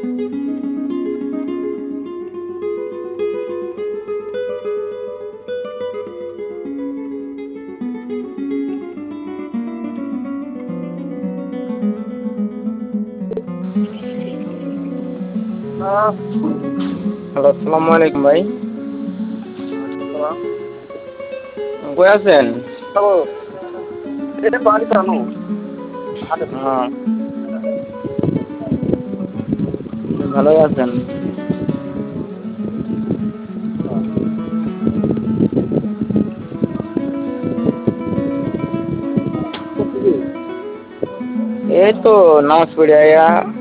Hello, আসসালামু আলাইকুম ভাই। হ্যালো, কই আছেন? এটা বাড়ি জানো হ্যাঁ, ভালোই আছেন? এই তো নামাজ পড়ে আয়া